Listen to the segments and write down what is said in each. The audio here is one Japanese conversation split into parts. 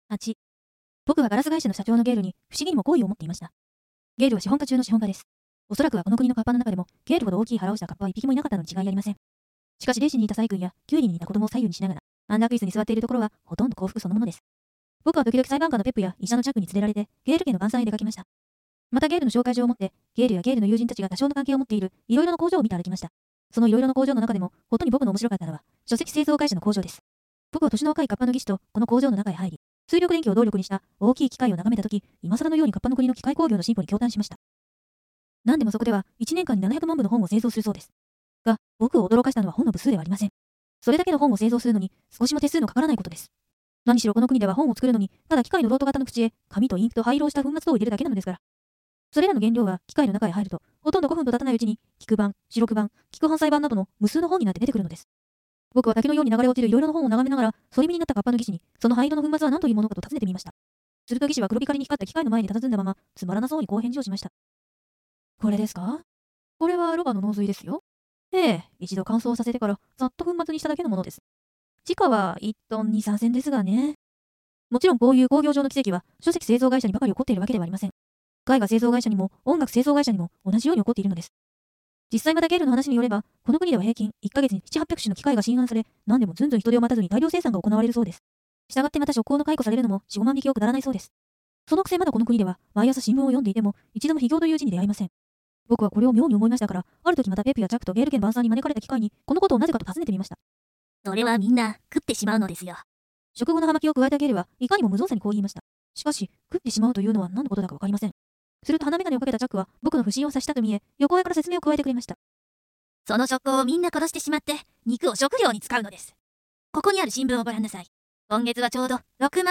8、僕はガラス会社の社長のゲールに不思議にも好意を持っていました。ゲールは資本家中の資本家です。おそらくはこの国のカッパの中でも、ゲールほど大きい腹をしたカッパは一匹もいなかったのに違いありません。しかし、レーシにいたサイ君やキュウリに似た子供を左右にしながら、アンダークイズに座っているところは、ほとんど幸福そのものです。僕は時々裁判官のペップや医者のチャックに連れられて、ゲール家の晩餐へ出かけました。またゲールの紹介状を持って、ゲールやゲールの友人たちが多少の関係を持っている、いろいろな工場を見て歩きました。そのいろいろな工場の中でも、ほとんど僕の面白かったのは、書籍製造会社の工場です。僕は年の若いカッパの技師と、この工場の中へ入り、水力電気を動力にした大きい機械を眺めたとき、今更のようにカッパの国の機械工業の進歩に驚嘆しました。何でもそこでは、1年間に700万部の本を製造するそうです。が、僕を驚かしたのは本の部数ではありません。それだけの本を製造するのに、少しも手数のかからないことです。何しろこの国では本を作るのに、ただ機械のロート型の口へ、紙とインクと灰色をした粉末等を入れるだけなのですから。それらの原料は機械の中へ入ると、ほとんど5分と経たないうちに、菊版、四六版、菊版裁版などの無数の本になって出てくるのです。僕は滝のように流れ落ちるいろいろな本を眺めながら、反り身になったカッパの技師に、その灰色の粉末は何というものかと尋ねてみました。すると技師は黒光りに光った機械の前に佇んだまま、つまらなそうにこう返事をしました。これですか？これはロバの脳髄ですよ。ええ、一度乾燥させてからざっと粉末にしただけのものです。時価は1トン2、3千ですがね。もちろんこういう工業上の奇跡は書籍製造会社にばかり起こっているわけではありません。絵画製造会社にも音楽製造会社にも同じように起こっているのです。実際またゲールの話によれば、この国では平均1ヶ月に7、800種の機械が新案され、何でもずんずん人手を待たずに大量生産が行われるそうです。したがってまた職工の解雇されるのも4、5万匹をくだらないそうです。そのくせまだこの国では毎朝新聞を読んでいても一度も非業という字に出会いません。僕はこれを妙に思いましたから、ある時またペップやジャックとゲール家の晩餐に招かれた機会に、このことをなぜかと尋ねてみました。 それはみんな食ってしまうのですよ。 食後の葉巻を加えたゲールはいかにも無造作にこう言いました。しかし、食ってしまうというのは何のことだかわかりません。すると鼻眼鏡をかけたジャックは僕の不審を察したと見え、横上から説明を加えてくれました。 その食行をみんな殺してしまって、肉を食料に使うのです。ここにある新聞をご覧なさい。今月はちょうど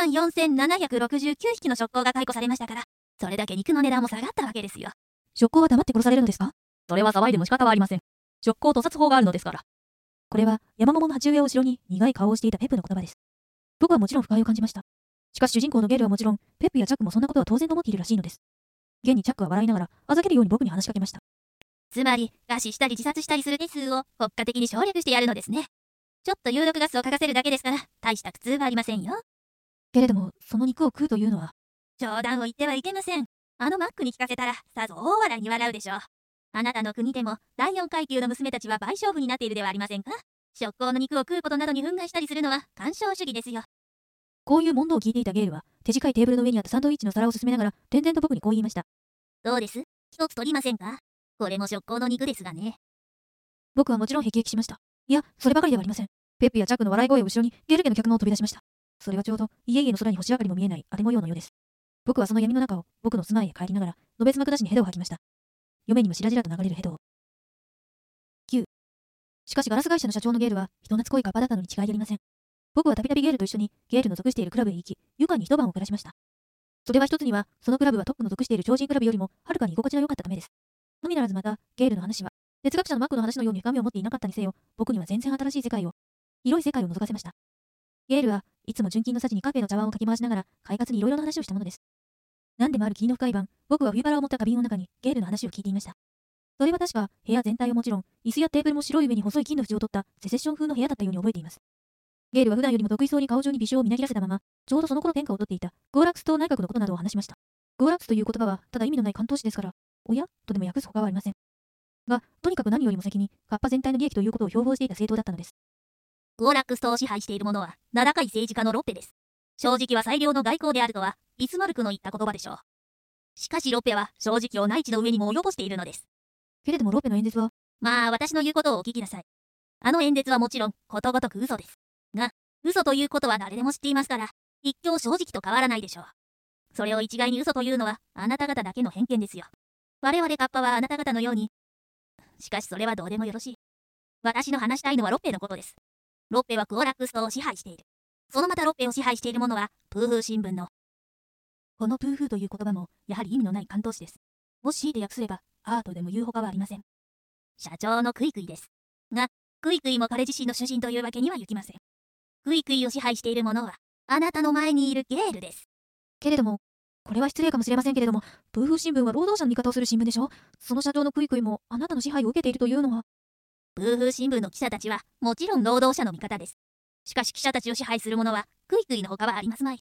64,769匹の食行が解雇されましたから、それだけ肉の値段も下がったわけですよ。 食行は黙って殺されるのですか？ それは騒いでも仕方はありません。食行屠殺法があるのですから。 これは山桃の鉢植えを後ろに苦い顔をしていたペップの言葉です。僕はもちろん不快を感じました。しかし主人公のゲールはもちろん、ペップやジャックもそんなことは当然と思っているらしいのです。現にジャックは笑いながら、あざけるように僕に話しかけました。 つまり、餓死したり自殺したりする手数を国家的に省略してやるのですね。ちょっと有毒ガスを嗅がせるだけですから、大した苦痛はありませんよ。 けれども、その肉を食うというのは。 冗談を言ってはいけません。あのマックに聞かせたら、さぞ大笑いに笑うでしょう。あなたの国でも、第4階級の娘たちは賠償婦になっているではありませんか？食行の肉を食うことなどに憤慨したりするのは、干渉主義ですよ。 こういう問答を聞いていたゲールは、手近いテーブルの上にあったサンドイッチの皿を進めながら、点々と僕にこう言いました。 どうです？一つ取りませんか？これも食行の肉ですがね。 僕はもちろん辟易しました。いや、そればかりではありません。ペップやジャックの笑い声を後ろに、ゲール家の客も飛び出しました。それはちょうど、家々の空に星明かりも見えない当て模様のようです。僕はその闇の中を、僕の住まいへ帰りながら、のべつ幕なしにヘドを吐きました。嫁にもしらじらと流れるヘドを。9。しかしガラス会社の社長のゲールは、人懐っこいカッパだったのに違いありません。僕はたびたびゲールと一緒に、ゲールの属しているクラブへ行き、愉快に一晩を暮らしました。それは一つには、そのクラブはトップの属している超人クラブよりも、はるかに居心地が良かったためです。のみならずまた、ゲールの話は、哲学者のマックの話のように深みを持っていなかったにせよ、僕には全然新しい世界を、広い世界を覗かせました。ゲールはいつも純金の幸にカフェの茶碗をかき回しながら、快活にいろいろな話をしたものです。何でもある霧の深い晩、僕は冬バラを持った花瓶の中にゲールの話を聞いていました。それは確か、部屋全体をもちろん、椅子やテーブルも白い上に細い金の縁を取ったセセッション風の部屋だったように覚えています。ゲールは普段よりも得意そうに顔中に微笑をみなぎらせたまま、ちょうどその頃天下を取っていたゴーラックス島内閣のことなどを話しました。ゴーラックスという言葉は、ただ意味のない関東詞ですから、おやとでも訳すほかはありません。が、とにかく何よりも先に、カッパ全体の利益ということを標榜していた政党だったのです。 ゴーラックス島を支配している者は、名高い政治家のロッペです。正直は最良の外交であるとは、ビスマルクの言った言葉でしょう。しかしロッペは、正直を内地の上にも及ぼしているのです。 けれどもロッペの演説は、 まあ、私の言うことをお聞きなさい。あの演説はもちろん、ことごとく嘘です。が、嘘ということは誰でも知っていますから、一挙正直と変わらないでしょう。それを一概に嘘というのは、あなた方だけの偏見ですよ。我々カッパはあなた方のように。しかしそれはどうでもよろしい。私の話したいのはロッペのことです。ロッペはゴーラックス島を支配している。そのまたロッペを支配しているものは、プーフー新聞の。 このプーフーという言葉も、やはり意味のない関東詞です。もし強いて訳すれば、アートでも言うほかはありません。 社長のクイクイです。が、クイクイも彼自身の主人というわけにはいきません。クイクイを支配しているものは、あなたの前にいるゲールです。 けれども、これは失礼かもしれませんけれども、プーフー新聞は労働者の味方をする新聞でしょ？その社長のクイクイも、あなたの支配を受けているというのは。 プーフー新聞の記者たちは、もちろん労働者の味方です。しかし記者たちを支配する者は、クイクイの他はありますまい。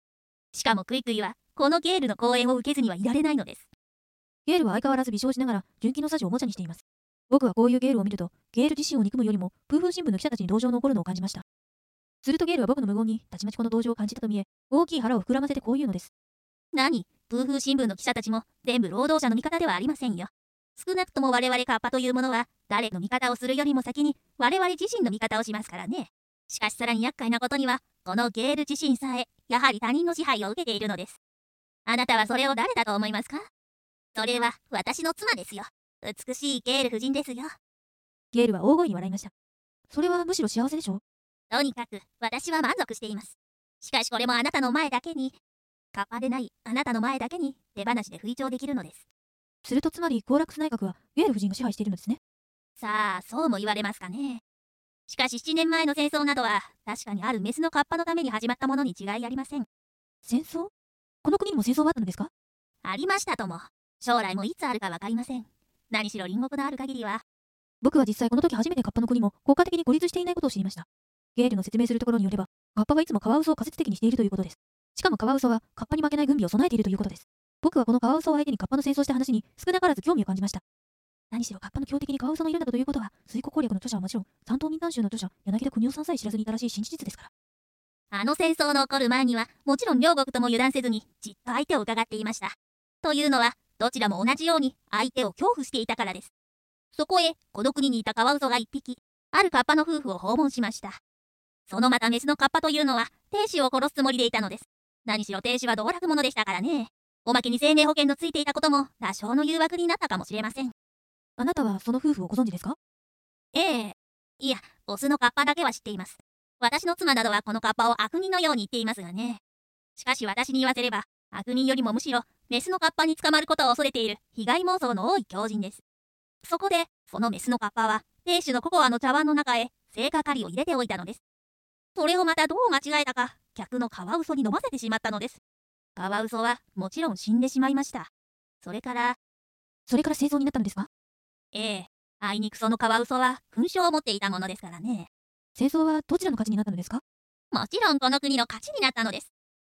しかもクイクイは、このゲールの講演を受けずにはいられないのです。 ゲールは相変わらず微笑しながら、純金のサジをおもちゃにしています。僕はこういうゲールを見ると、ゲール自身を憎むよりも、プーフー新聞の記者たちに同情の起こるのを感じました。するとゲールは僕の無言に、たちまちこの同情を感じたと見え、大きい腹を膨らませてこう言うのです。 何、プーフー新聞の記者たちも、全部労働者の味方ではありませんよ。少なくとも我々カッパというものは、誰の味方をするよりも先に、我々自身の味方をしますからね。しかしさらに厄介なことには、このゲール自身さえ、やはり他人の支配を受けているのです。あなたはそれを誰だと思いますか？それは、私の妻ですよ。美しいゲール夫人ですよ。 ゲールは大声に笑いました。それはむしろ幸せでしょう。 とにかく、私は満足しています。しかしこれもあなたの前だけに、カッパでないあなたの前だけに手放しで吹聴できるのです。 するとつまりコーラックス内閣はゲール夫人が支配しているのですね。 さあ、そうも言われますかね。しかし7年前の戦争などは、確かにあるメスのカッパのために始まったものに違いありません。 戦争？この国にも戦争はあったのですか？ ありましたとも。将来もいつあるかわかりません。何しろ隣国のある限りは。 僕は実際この時初めてカッパの国も国家的に孤立していないことを知りました。ゲールの説明するところによれば、カッパはいつもカワウソを仮説的にしているということです。しかもカワウソはカッパに負けない軍備を備えているということです。僕はこのカワウソを相手にカッパの戦争した話に少なからず興味を感じました。何しろカッパの強敵にカワウソのいるなどということは、水庫攻略の著者はもちろん、山東民間州の著者、柳田国夫さんさえ知らずにいたらしい新事実ですから。 あの戦争の起こる前には、もちろん両国とも油断せずに、じっと相手を伺っていました。というのは、どちらも同じように相手を恐怖していたからです。そこへ、この国にいたカワウソが一匹、あるカッパの夫婦を訪問しました。そのまたメスのカッパというのは、亭主を殺すつもりでいたのです。何しろ亭主は道楽者でしたからね。おまけに生命保険のついていたことも多少の誘惑になったかもしれません。 あなたはその夫婦をご存知ですか？ ええ。いや、オスのカッパだけは知っています。私の妻などはこのカッパを悪人のように言っていますがね。しかし私に言わせれば、悪人よりもむしろ、メスのカッパに捕まることを恐れている被害妄想の多い狂人です。そこで、そのメスのカッパは、亭主のココアの茶碗の中へ、聖火狩りを入れておいたのです。それをまたどう間違えたか、客のカワウソに飲ませてしまったのです。カワウソは、もちろん死んでしまいました。それから戦争になったのですか？ ええ。あいにくそのカワウソは、勲章を持っていたものですからね。 戦争はどちらの勝ちになったのですか？ もちろんこの国の勝ちになったのです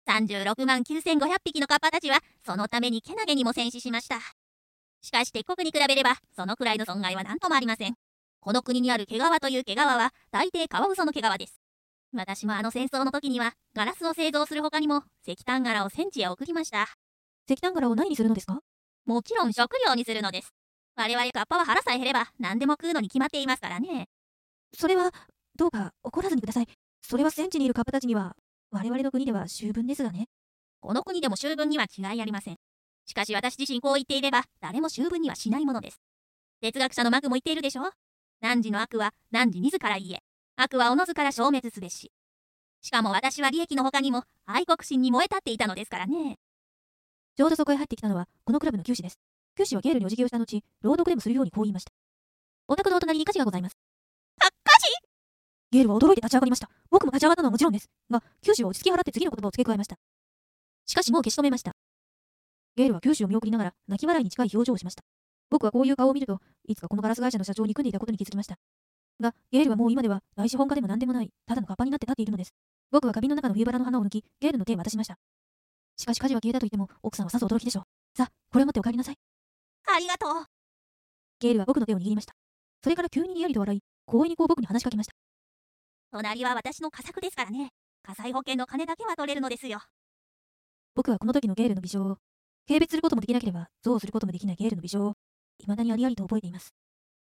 。36万9500匹のカッパたちは、そのためにけなげにも戦死しました。しかし敵国に比べれば、そのくらいの損害は何ともありません。この国にある毛皮という毛皮は、大抵カワウソの毛皮です。私もあの戦争の時には、ガラスを製造する他にも、石炭柄を戦地へ送りました。 石炭柄を何にするのですか？ もちろん食料にするのです。我々カッパは腹さえ減れば、何でも食うのに決まっていますからね。 それは、どうか怒らずにください。それは戦地にいるカッパたちには、我々の国では秋分ですがね。 この国でも秋分には違いありません。しかし私自身こう言っていれば、誰も秋分にはしないものです。哲学者のマグも言っているでしょ？汝の悪は汝自ら言え。悪はおのずから消滅すべし。しかも私は利益の他にも愛国心に燃え立っていたのですからね。 ちょうどそこへ入ってきたのは、このクラブの九死です。九死はゲールにお辞儀をした後、朗読でもするようにこう言いました。お宅のお隣に火事がございます。 火事？ ゲールは驚いて立ち上がりました。僕も立ち上がったのはもちろんです。が、九死は落ち着き払って次の言葉を付け加えました。しかしもう消し止めました。ゲールは九死を見送りながら、泣き笑いに近い表情をしました。僕はこういう顔を見ると、いつかこのガラス会社の社長に組んでいたことに気づきました。が、ゲールはもう今では大資本家でも何でもない、ただのカッパになって立っているのです。僕は花瓶の中の冬バラの花を抜き、ゲールの手を渡しました。しかし火事は消えたと言っても、奥さんはさぞ驚きでしょう。さあ、これを持ってお帰りなさい。 ありがとう。 ゲールは僕の手を握りました。それから急ににやりと笑い、光栄にこう僕に話しかけました。 隣は私の家作ですからね。火災保険の金だけは取れるのですよ。 僕はこの時のゲールの微笑を、軽蔑することもできなければ、憎悪することもできないゲールの微笑を、未だにありありと覚えています。